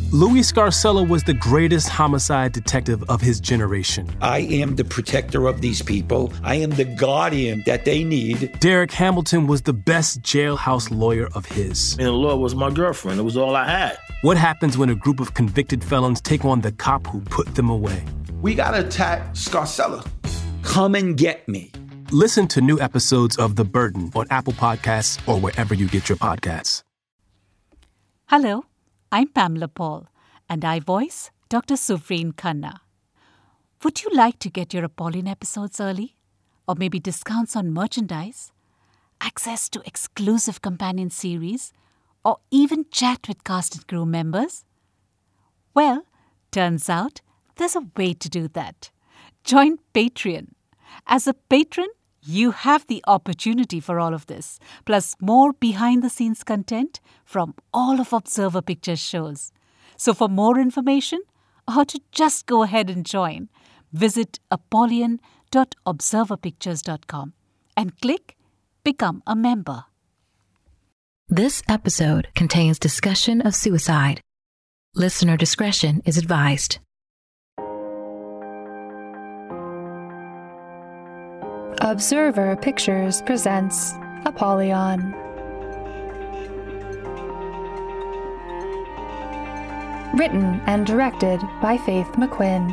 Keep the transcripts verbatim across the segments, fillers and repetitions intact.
Louis Scarcella was the greatest homicide detective of his generation. I am the protector of these people. I am the guardian that they need. Derek Hamilton was the best jailhouse lawyer of his. And the law was my girlfriend. It was all I had. What happens when a group of convicted felons take on the cop who put them away? We gotta attack Scarcella. Come and get me. Listen to new episodes of The Burden on Apple Podcasts or wherever you get your podcasts. Hello, I'm Pamela Paul, and I voice Doctor Suvreen Khanna. Would you like to get your Apollyon episodes early? Or maybe discounts on merchandise? Access to exclusive companion series? Or even chat with cast and crew members? Well, turns out there's a way to do that. Join Patreon. As a patron, you have the opportunity for all of this, plus more behind-the-scenes content from all of Observer Pictures shows. So for more information, or to just go ahead and join, visit apollyon dot observer pictures dot com and click Become a Member. This episode contains discussion of suicide. Listener discretion is advised. Observer Pictures presents Apollyon. Written and directed by Faith McQuinn.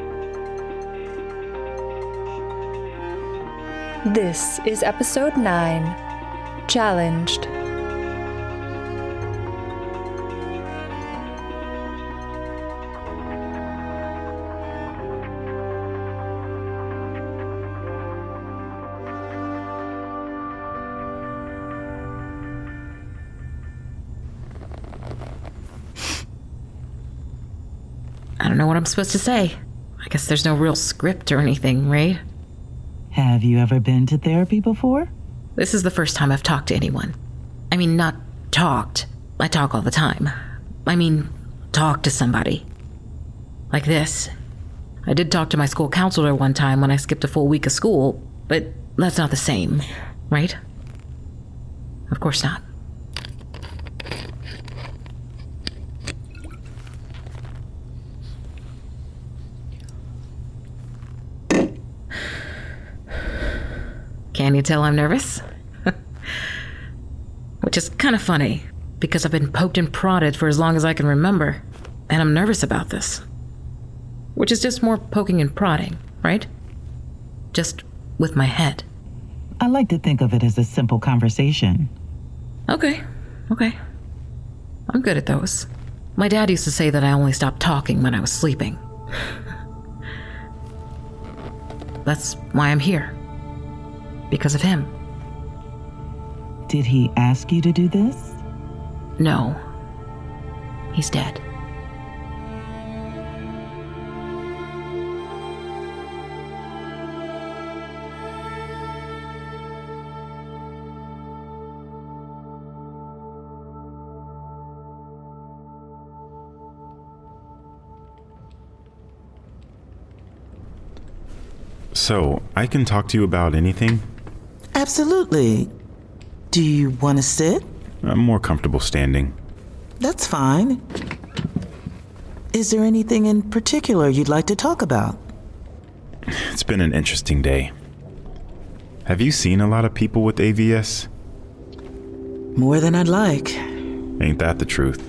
This is episode nine, Challenged. I don't know what I'm supposed to say. I guess there's no real script or anything, right? Have you ever been to therapy before? This is the first time I've talked to anyone. I mean, not talked. I talk all the time. I mean, talk to somebody. Like this. I did talk to my school counselor one time when I skipped a full week of school, but that's not the same, right? Of course not. Can you tell I'm nervous? Which is kind of funny, because I've been poked and prodded for as long as I can remember, and I'm nervous about this. Which is just more poking and prodding, right? Just with my head. I like to think of it as a simple conversation. Okay, okay. I'm good at those. My dad used to say that I only stopped talking when I was sleeping. That's why I'm here. Because of him. Did he ask you to do this? No. He's dead. So, I can talk to you about anything? Absolutely. Do you want to sit? I'm more comfortable standing. That's fine. Is there anything in particular you'd like to talk about? It's been an interesting day. Have you seen a lot of people with A V S? More than I'd like. Ain't that the truth?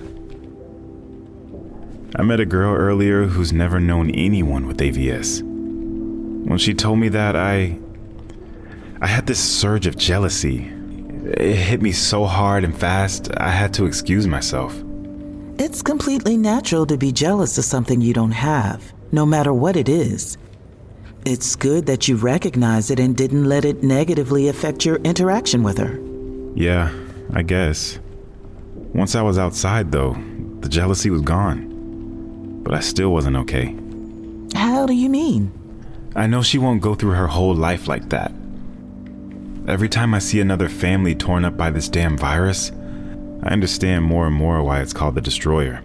I met a girl earlier who's never known anyone with A V S. When she told me that, I... I had this surge of jealousy. It hit me so hard and fast, I had to excuse myself. It's completely natural to be jealous of something you don't have, no matter what it is. It's good that you recognize it and didn't let it negatively affect your interaction with her. Yeah, I guess. Once I was outside, though, the jealousy was gone. But I still wasn't okay. How do you mean? I know she won't go through her whole life like that. Every time I see another family torn up by this damn virus, I understand more and more why it's called the Destroyer.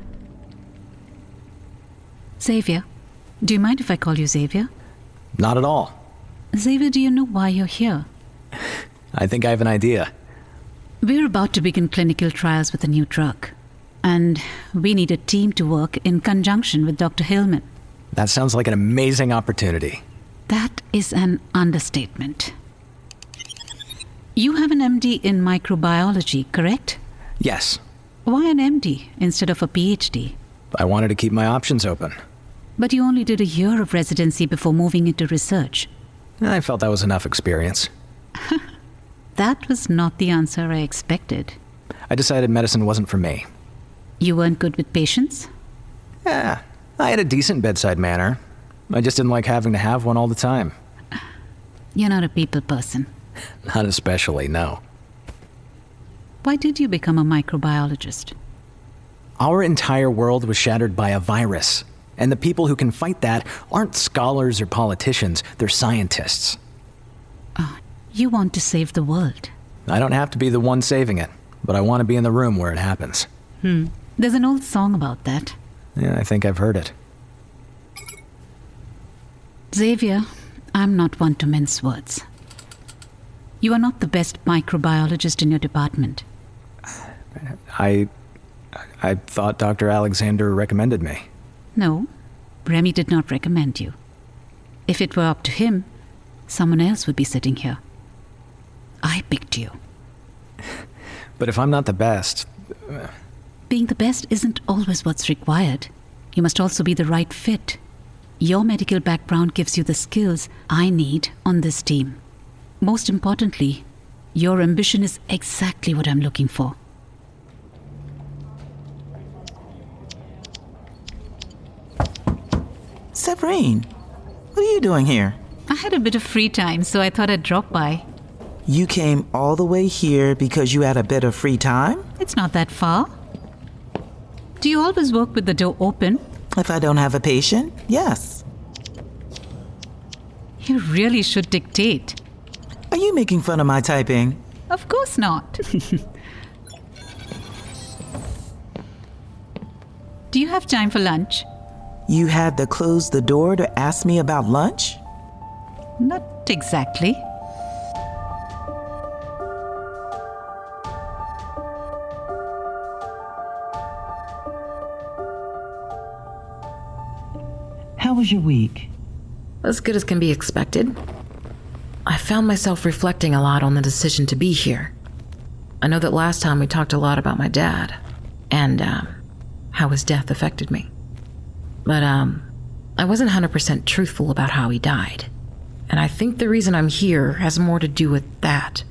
Xavier, do you mind if I call you Xavier? Not at all. Xavier, do you know why you're here? I think I have an idea. We're about to begin clinical trials with a new drug. And we need a team to work in conjunction with Doctor Hillman. That sounds like an amazing opportunity. That is an understatement. You have an M D in microbiology, correct? Yes. Why an M D instead of a P H D? I wanted to keep my options open. But you only did a year of residency before moving into research. I felt that was enough experience. That was not the answer I expected. I decided medicine wasn't for me. You weren't good with patients? Yeah, I had a decent bedside manner. I just didn't like having to have one all the time. You're not a people person. Not especially, no. Why did you become a microbiologist? Our entire world was shattered by a virus. And the people who can fight that aren't scholars or politicians, they're scientists. Oh, you want to save the world. I don't have to be the one saving it, but I want to be in the room where it happens. Hmm. There's an old song about that. Yeah, I think I've heard it. Xavier, I'm not one to mince words. You are not the best microbiologist in your department. I... I thought Doctor Alexander recommended me. No, Remy did not recommend you. If it were up to him, someone else would be sitting here. I picked you. But if I'm not the best... Being the best isn't always what's required. You must also be the right fit. Your medical background gives you the skills I need on this team. Most importantly, your ambition is exactly what I'm looking for. Severine, what are you doing here? I had a bit of free time, so I thought I'd drop by. You came all the way here because you had a bit of free time? It's not that far. Do you always work with the door open? If I don't have a patient, yes. You really should dictate. Are you making fun of my typing? Of course not. Do you have time for lunch? You had to close the door to ask me about lunch? Not exactly. How was your week? As good as can be expected. I found myself reflecting a lot on the decision to be here. I know that last time we talked a lot about my dad and um, how his death affected me. But um, I wasn't one hundred percent truthful about how he died. And I think the reason I'm here has more to do with that.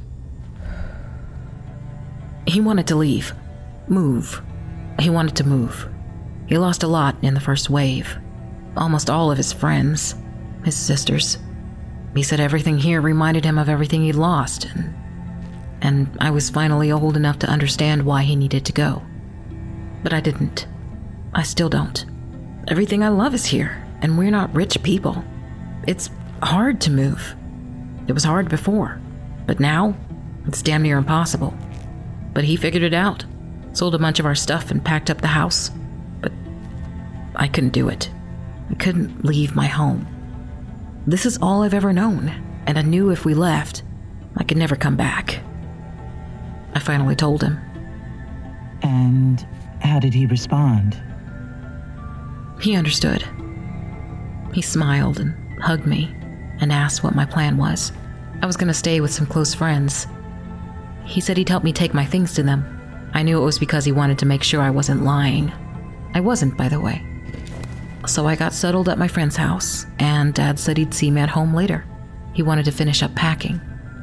He wanted to leave. Move. He wanted to move. He lost a lot in the first wave. Almost all of his friends. His sisters. He said everything here reminded him of everything he'd lost. And, and I was finally old enough to understand why he needed to go. But I didn't. I still don't. Everything I love is here, and we're not rich people. It's hard to move. It was hard before, but now it's damn near impossible. But he figured it out, sold a bunch of our stuff and packed up the house. But I couldn't do it. I couldn't leave my home. This is all I've ever known, and I knew if we left, I could never come back. I finally told him. And how did he respond? He understood. He smiled and hugged me and asked what my plan was. I was going to stay with some close friends. He said he'd help me take my things to them. I knew it was because he wanted to make sure I wasn't lying. I wasn't, by the way. So I got settled at my friend's house, and Dad said he'd see me at home later. He wanted to finish up packing.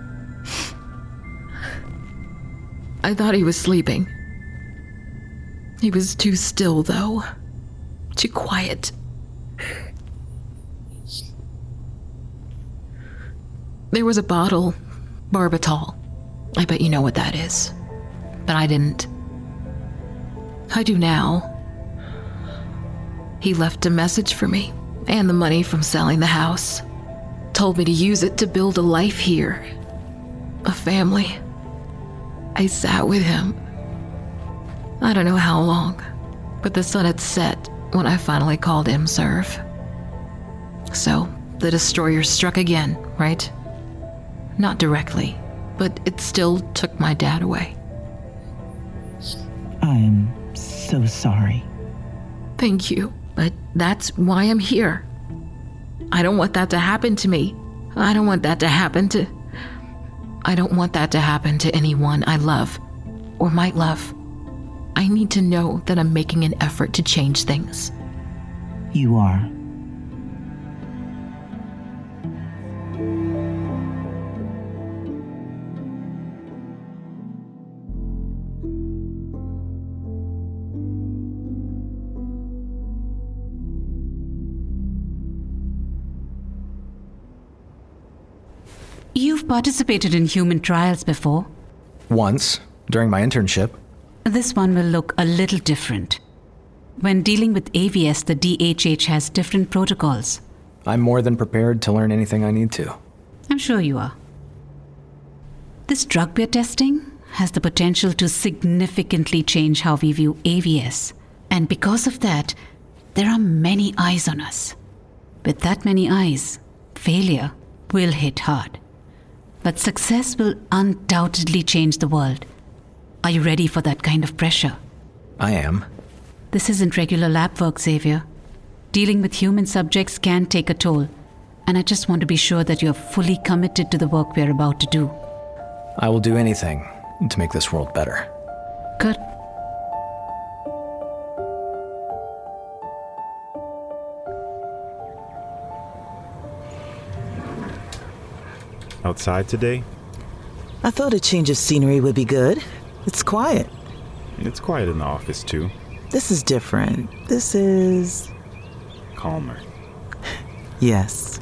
I thought he was sleeping. He was too still, though. Too quiet. There was a bottle, Barbitol. I bet you know what that is. But I didn't. I do now. He left a message for me, and the money from selling the house. Told me to use it to build a life here. A family. I sat with him. I don't know how long, but the sun had set when I finally called M Serve. So, the destroyer struck again, right? Not directly, but it still took my dad away. I am so sorry. Thank you, but that's why I'm here. I don't want that to happen to me. I don't want that to happen to... I don't want that to happen to anyone I love or might love. I need to know that I'm making an effort to change things. You are. You've participated in human trials before. Once, during my internship. This one will look a little different. When dealing with A V S, the D H H has different protocols. I'm more than prepared to learn anything I need to. I'm sure you are. This drug we're testing has the potential to significantly change how we view A V S. And because of that, there are many eyes on us. With that many eyes, failure will hit hard. But success will undoubtedly change the world. Are you ready for that kind of pressure? I am. This isn't regular lab work, Xavier. Dealing with human subjects can take a toll, and I just want to be sure that you're fully committed to the work we're about to do. I will do anything to make this world better. Good. Outside today? I thought a change of scenery would be good. It's quiet. It's quiet in the office, too. This is different. This is... calmer. Yes.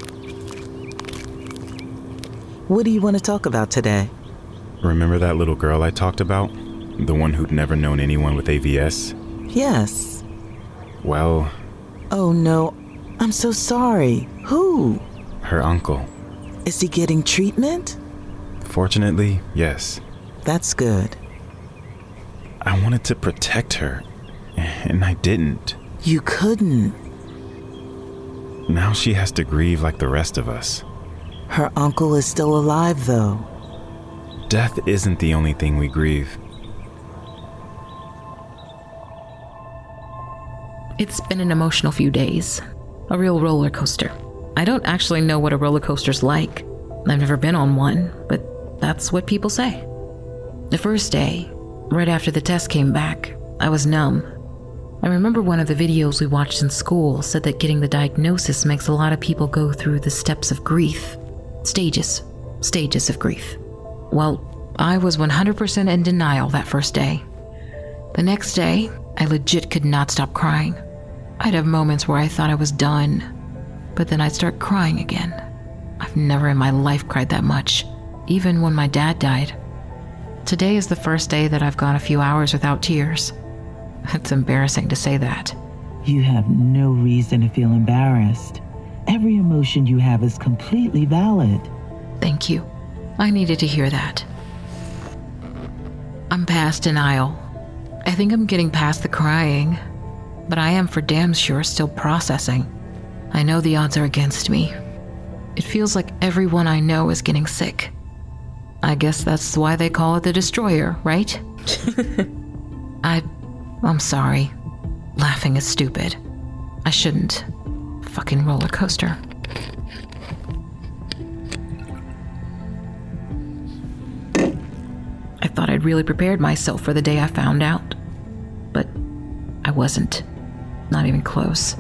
What do you want to talk about today? Remember that little girl I talked about? The one who'd never known anyone with A V S? Yes. Well... Oh, no. I'm so sorry. Who? Her uncle. Is he getting treatment? Fortunately, yes. That's good. I wanted to protect her, and I didn't. You couldn't. Now she has to grieve like the rest of us. Her uncle is still alive, though. Death isn't the only thing we grieve. It's been an emotional few days. A real roller coaster. I don't actually know what a roller coaster's like. I've never been on one, but that's what people say. The first day, right after the test came back, I was numb. I remember one of the videos we watched in school said that getting the diagnosis makes a lot of people go through the steps of grief. Stages. Stages of grief. Well, I was one hundred percent in denial that first day. The next day, I legit could not stop crying. I'd have moments where I thought I was done, but then I'd start crying again. I've never in my life cried that much, even when my dad died. Today is the first day that I've gone a few hours without tears. It's embarrassing to say that. You have no reason to feel embarrassed. Every emotion you have is completely valid. Thank you. I needed to hear that. I'm past denial. I think I'm getting past the crying, but I am for damn sure still processing. I know the odds are against me. It feels like everyone I know is getting sick. I guess that's why they call it the Destroyer, right? I... I'm sorry. Laughing is stupid. I shouldn't. Fucking roller coaster. I thought I'd really prepared myself for the day I found out. But I wasn't. Not even close.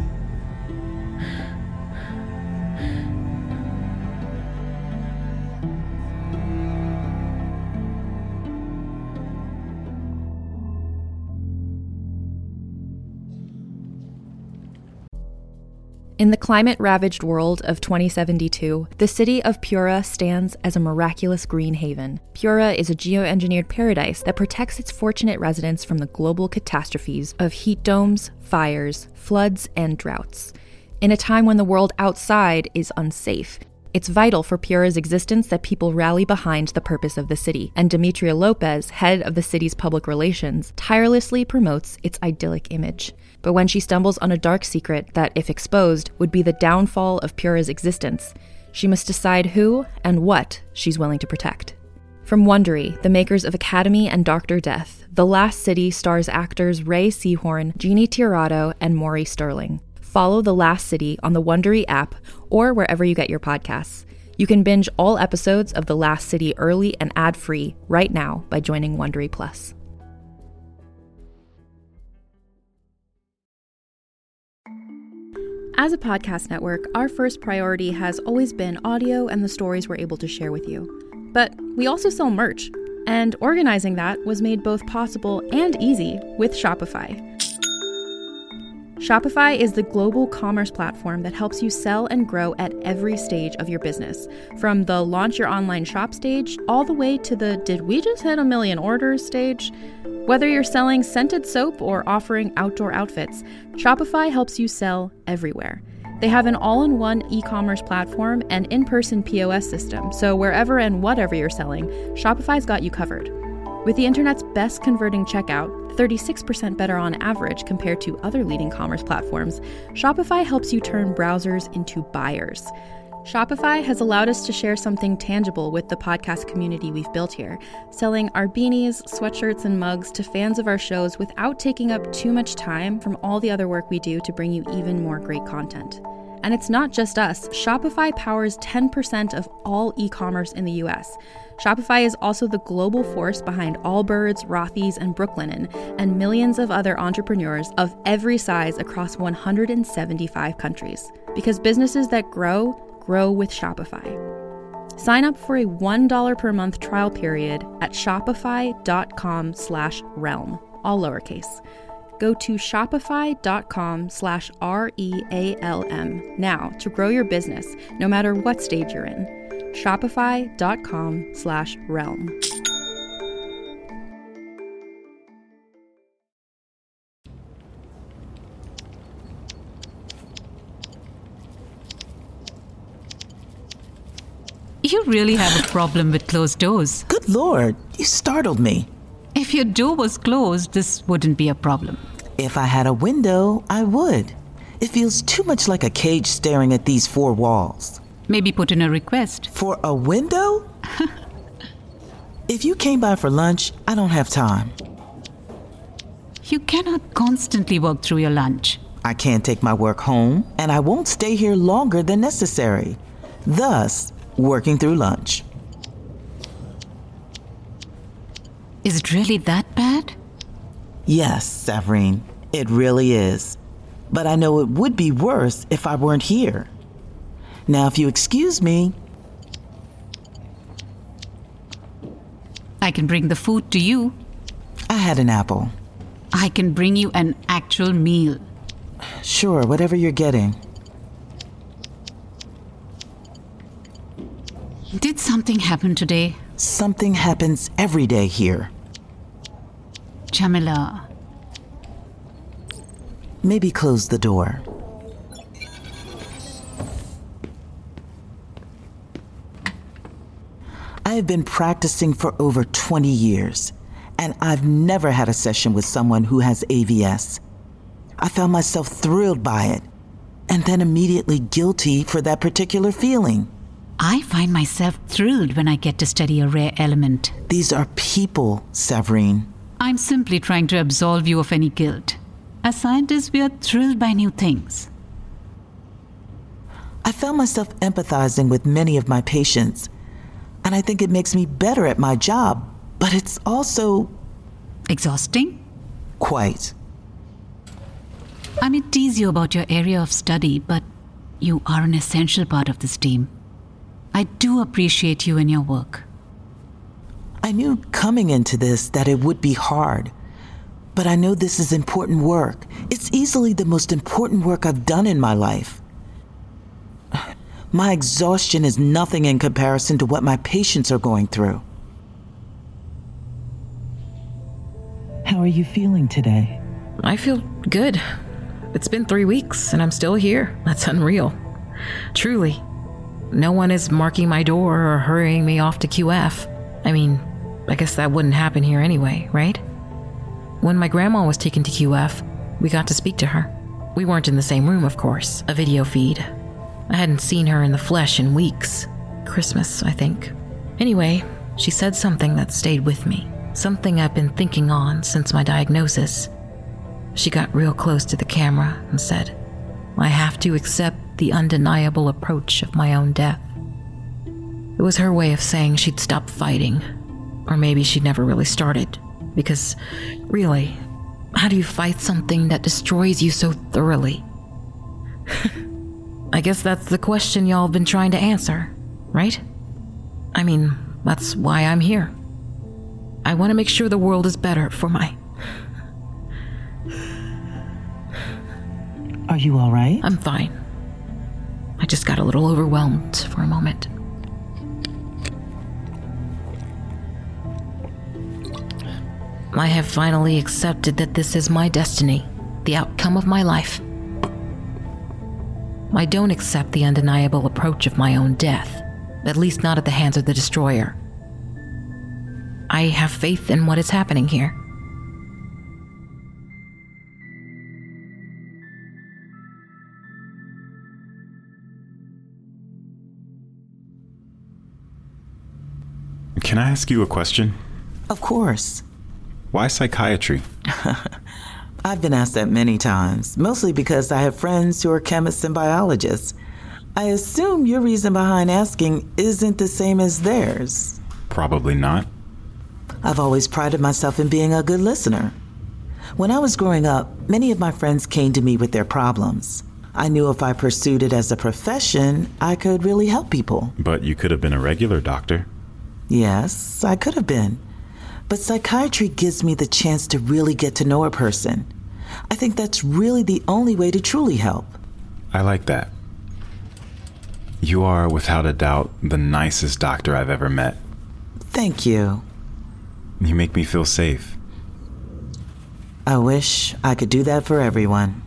In the climate-ravaged world of twenty seventy-two, the city of Pura stands as a miraculous green haven. Pura is a geoengineered paradise that protects its fortunate residents from the global catastrophes of heat domes, fires, floods, and droughts. In a time when the world outside is unsafe, it's vital for Pura's existence that people rally behind the purpose of the city, and Demetria Lopez, head of the city's public relations, tirelessly promotes its idyllic image. But when she stumbles on a dark secret that, if exposed, would be the downfall of Pura's existence, she must decide who and what she's willing to protect. From Wondery, the makers of Academy and Doctor Death, The Last City stars actors Ray Seahorn, Jeannie Tirado, and Maury Sterling. Follow The Last City on the Wondery app or wherever you get your podcasts. You can binge all episodes of The Last City early and ad-free right now by joining Wondery Plus. As a podcast network, our first priority has always been audio and the stories we're able to share with you. But we also sell merch, and organizing that was made both possible and easy with Shopify. Shopify is the global commerce platform that helps you sell and grow at every stage of your business, from the launch your online shop stage all the way to the did we just hit a million orders stage. Whether you're selling scented soap or offering outdoor outfits, Shopify helps you sell everywhere. They have an all-in-one e-commerce platform and in-person P O S system, so wherever and whatever you're selling, Shopify's got you covered. With the internet's best converting checkout, thirty-six percent better on average compared to other leading commerce platforms, Shopify helps you turn browsers into buyers. Shopify has allowed us to share something tangible with the podcast community we've built here, selling our beanies, sweatshirts, and mugs to fans of our shows without taking up too much time from all the other work we do to bring you even more great content. And it's not just us. Shopify powers ten percent of all e-commerce in the U S. Shopify is also the global force behind Allbirds, Rothy's, and Brooklinen, and millions of other entrepreneurs of every size across one hundred seventy-five countries. Because businesses that grow, grow with Shopify. Sign up for a one dollar per month trial period at shopify.com slash realm, all lowercase. Go to shopify.com slash R-E-A-L-M now to grow your business, no matter what stage you're in. Shopify.com slash realm. You really have a problem with closed doors. Good Lord, you startled me. If your door was closed, this wouldn't be a problem. If I had a window, I would. It feels too much like a cage staring at these four walls. Maybe put in a request. For a window? If you came by for lunch, I don't have time. You cannot constantly work through your lunch. I can't take my work home, and I won't stay here longer than necessary. Thus, working through lunch. Is it really that bad? Yes, Savrine, it really is. But I know it would be worse if I weren't here. Now, if you excuse me... I can bring the food to you. I had an apple. I can bring you an actual meal. Sure, whatever you're getting. Did something happen today? Something happens every day here. Jamila. Maybe close the door. I have been practicing for over twenty years, and I've never had a session with someone who has A V S. I found myself thrilled by it, and then immediately guilty for that particular feeling. I find myself thrilled when I get to study a rare element. These are people, Savrine. I'm simply trying to absolve you of any guilt. As scientists, we are thrilled by new things. I found myself empathizing with many of my patients, and I think it makes me better at my job, but it's also... exhausting? Quite. I may tease you about your area of study, but you are an essential part of this team. I do appreciate you and your work. I knew coming into this that it would be hard, but I know this is important work. It's easily the most important work I've done in my life. My exhaustion is nothing in comparison to what my patients are going through. How are you feeling today? I feel good. It's been three weeks and I'm still here. That's unreal. Truly. No one is marking my door or hurrying me off to Q F. I mean, I guess that wouldn't happen here anyway, right? When my grandma was taken to Q F, we got to speak to her. We weren't in the same room, of course. A video feed. I hadn't seen her in the flesh in weeks. Christmas, I think. Anyway, She said something that stayed with me, something I've been thinking on since my diagnosis. She got real close to the camera and said, "I have to accept the undeniable approach of my own death." It was her way of saying she'd stop fighting, or maybe she'd never really started, because really, how do you fight something that destroys you so thoroughly? I guess that's the question y'all have been trying to answer, right? I mean, that's why I'm here. I want to make sure the world is better for my... Are you all right? I'm fine. I just got a little overwhelmed for a moment. I have finally accepted that this is my destiny, the outcome of my life. I don't accept the undeniable approach of my own death, at least not at the hands of the Destroyer. I have faith in what is happening here. Can I ask you a question? Of course. Why psychiatry? I've been asked that many times, mostly because I have friends who are chemists and biologists. I assume your reason behind asking isn't the same as theirs. Probably not. I've always prided myself in being a good listener. When I was growing up, many of my friends came to me with their problems. I knew if I pursued it as a profession, I could really help people. But you could have been a regular doctor. Yes, I could have been. But psychiatry gives me the chance to really get to know a person. I think that's really the only way to truly help. I like that. You are, without a doubt, the nicest doctor I've ever met. Thank you. You make me feel safe. I wish I could do that for everyone.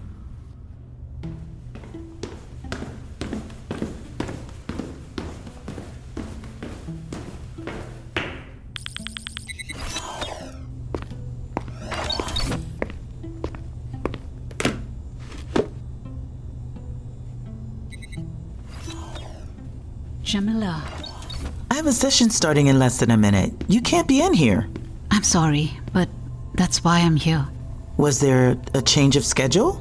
Jamila. I have a session starting in less than a minute. You can't be in here. I'm sorry, but that's why I'm here. Was there a change of schedule?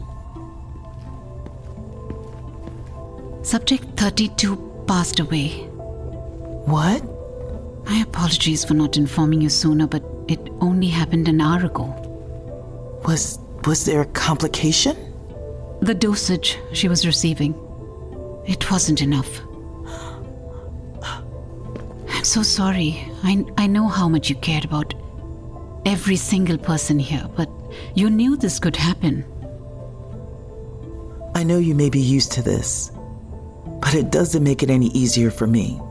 Subject thirty-two passed away. What? My apologies for not informing you sooner, but it only happened an hour ago. Was, was there a complication? The dosage she was receiving. It wasn't enough. I'm so sorry. I, I know how much you cared about every single person here, but you knew this could happen. I know you may be used to this, but it doesn't make it any easier for me.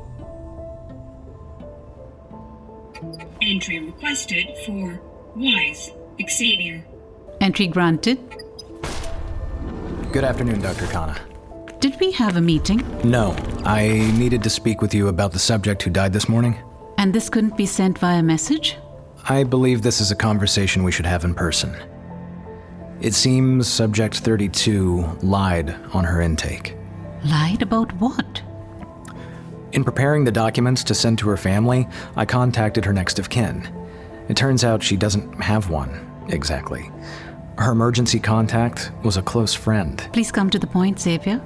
Entry requested for Wise Xavier. Entry granted. Good afternoon, Doctor Khanna. Did we have a meeting? No, I needed to speak with you about the subject who died this morning. And this couldn't be sent via message? I believe this is a conversation we should have in person. It seems Subject thirty-two lied on her intake. Lied about what? In preparing the documents to send to her family, I contacted her next of kin. It turns out she doesn't have one, exactly. Her emergency contact was a close friend. Please come to the point, Xavier.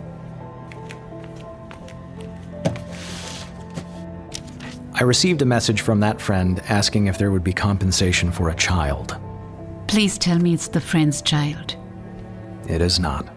I received a message from that friend asking if there would be compensation for a child. Please tell me it's the friend's child. It is not.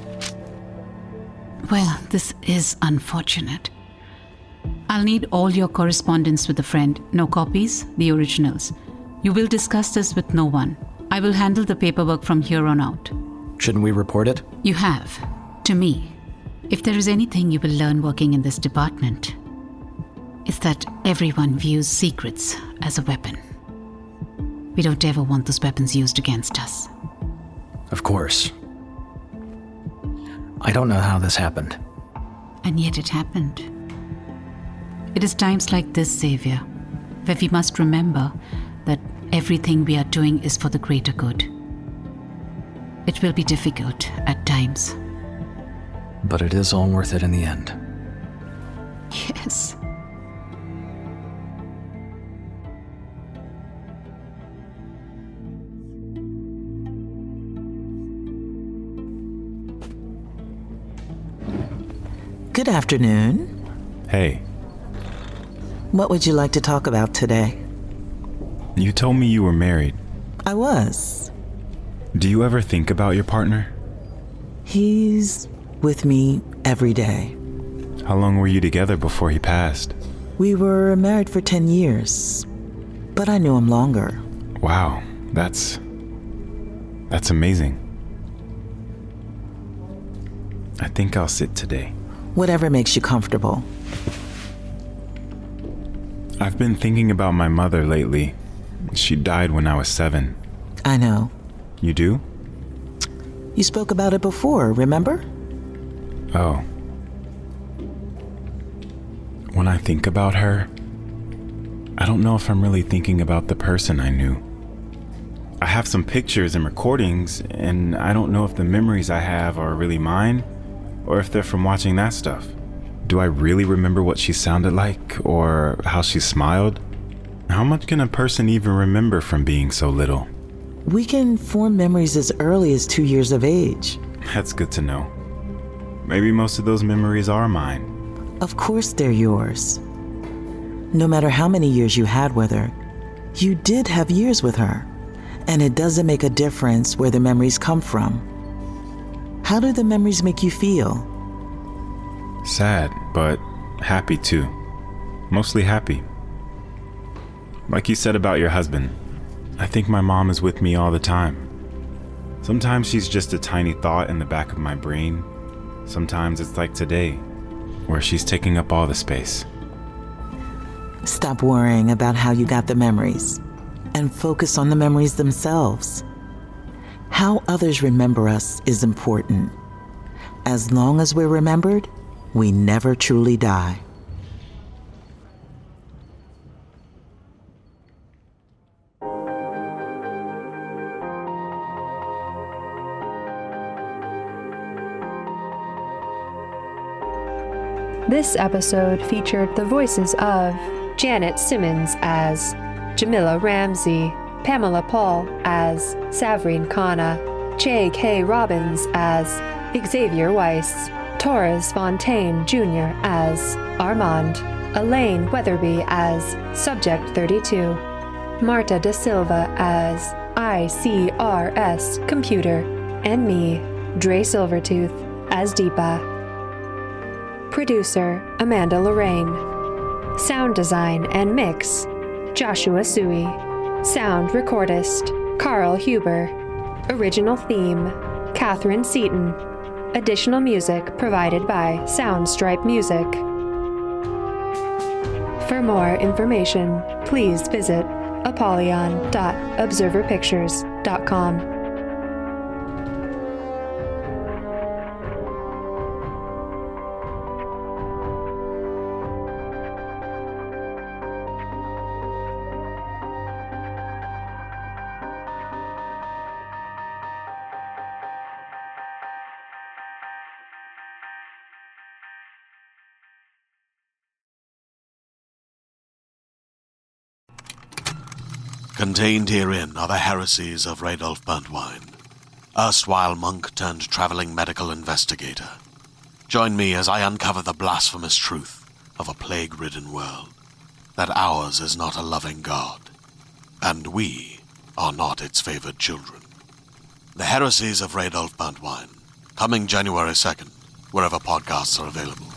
Well, this is unfortunate. I'll need all your correspondence with the friend. No copies, the originals. You will discuss this with no one. I will handle the paperwork from here on out. Shouldn't we report it? You have. To me. If there is anything you will learn working in this department, it's that everyone views secrets as a weapon. We don't ever want those weapons used against us. Of course. I don't know how this happened. And yet it happened. It is times like this, Xavier, where we must remember that everything we are doing is for the greater good. It will be difficult at times. But it is all worth it in the end. Yes. Good afternoon. Hey. What would you like to talk about today? You told me you were married. I was. Do you ever think about your partner? He's with me every day. How long were you together before he passed? We were married for ten years, but I knew him longer. Wow, that's... that's amazing. I think I'll sit today. Whatever makes you comfortable. I've been thinking about my mother lately. She died when I was seven. I know. You do? You spoke about it before, remember? Oh. When I think about her, I don't know if I'm really thinking about the person I knew. I have some pictures and recordings, and I don't know if the memories I have are really mine, or if they're from watching that stuff. Do I really remember what she sounded like, or how she smiled? How much can a person even remember from being so little? We can form memories as early as two years of age. That's good to know. Maybe most of those memories are mine. Of course they're yours. No matter how many years you had with her, you did have years with her. And it doesn't make a difference where the memories come from. How do the memories make you feel? Sad, but happy too. Mostly happy. Like you said about your husband, I think my mom is with me all the time. Sometimes she's just a tiny thought in the back of my brain. Sometimes it's like today, where she's taking up all the space. Stop worrying about how you got the memories and focus on the memories themselves. How others remember us is important. As long as we're remembered, we never truly die. This episode featured the voices of Janet Simmons as Jamila Ramsey, Pamela Paul as Savreen Khanna, J K. Robbins as Xavier Weiss, Torres Fontaine Junior as Armand, Elaine Weatherby as Subject thirty-two, Marta Da Silva as I C R S Computer, and me, Dre Silvertooth, as Deepa. Producer, Amanda Lorraine. Sound design and mix, Joshua Sui. Sound recordist, Carl Huber. Original theme, Catherine Seaton. Additional music provided by Soundstripe Music. For more information, please visit apollyon dot observer pictures dot com. Contained herein are the heresies of Radolf Burntwine, erstwhile monk turned traveling medical investigator. Join me as I uncover the blasphemous truth of a plague-ridden world, that ours is not a loving God, and we are not its favored children. The heresies of Radolf Burntwine, coming January second, wherever podcasts are available.